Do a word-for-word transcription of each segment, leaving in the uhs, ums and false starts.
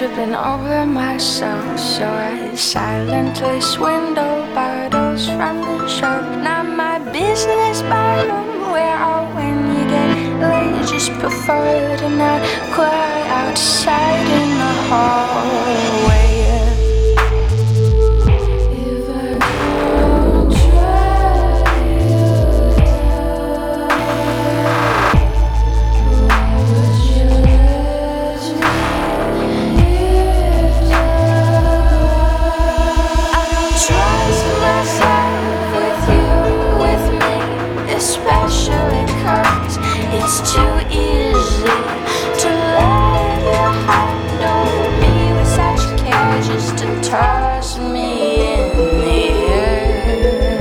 tripping over myself, so I silently swindle bottles from the shelf. Not my business, bottom where or when you get late. Just prefer to not cry outside in the hallway. Especially 'cause it's too easy to let your handle me with such care, just to toss me in the air.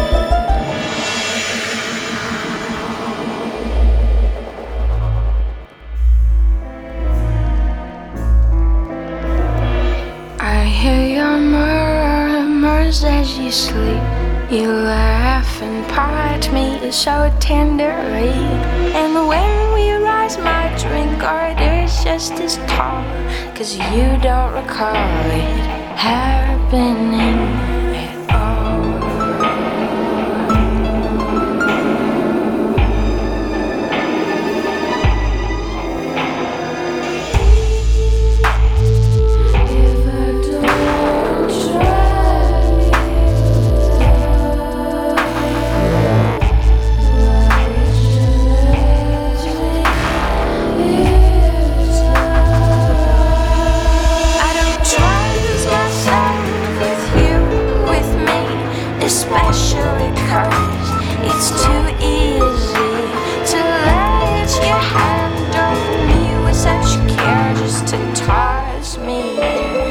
I hear your murmurs as you sleep. You laugh and part me so tenderly, and when we rise my drink order's just as tall, 'cause you don't recall it happening at all. If I don't try, especially 'cause it's too easy to let you handle me with such care, just to toss me in.